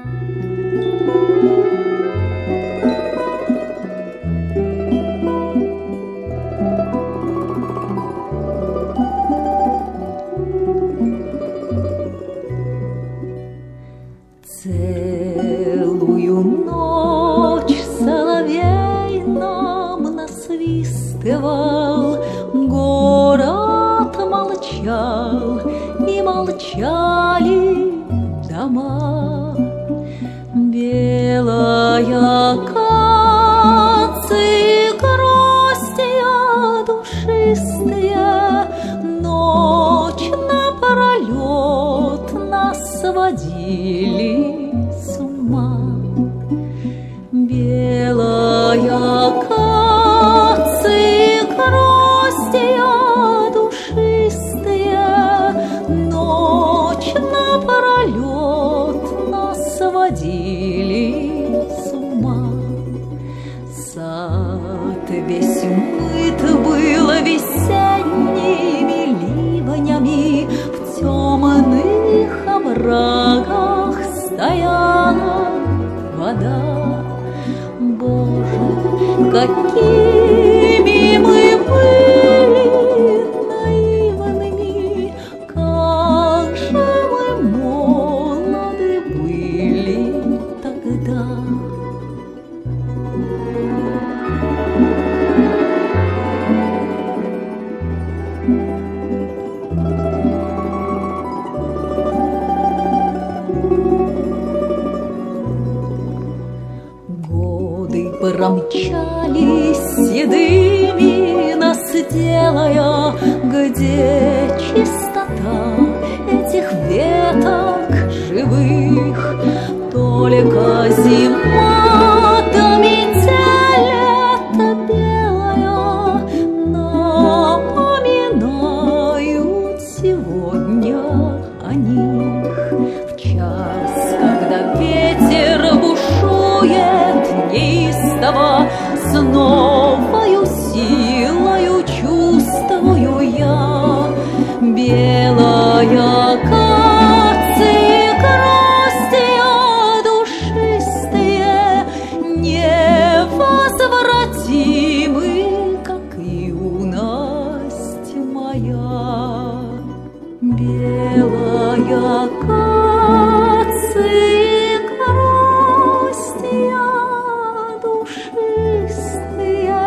Целую ночь соловей нам насвистывал, город молчал, и молчали дома. Белая акация, гроздья душистые, ночь напролет нас сводили с ума. Белая акация, гроздья душистые, ночь напролет нас сводили с ума. Сад весь умыт был весенними ливнями, в темных оврагах стояла вода. Боже, какими мы были наивными, как же мы молоды были тогда. Годы промчались седыми, нас делая, где чистота этих веток живых. Только зима да метель лето белая напоминают сегодня о них. В час, когда ветер бушует неистово, с новою силою чувствую я. Белая акация, гроздья душистые, невозвратимы, как юность моя. Белая акация, гроздья душистые,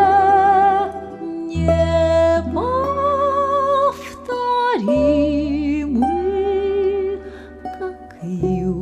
неповторимы, как юность.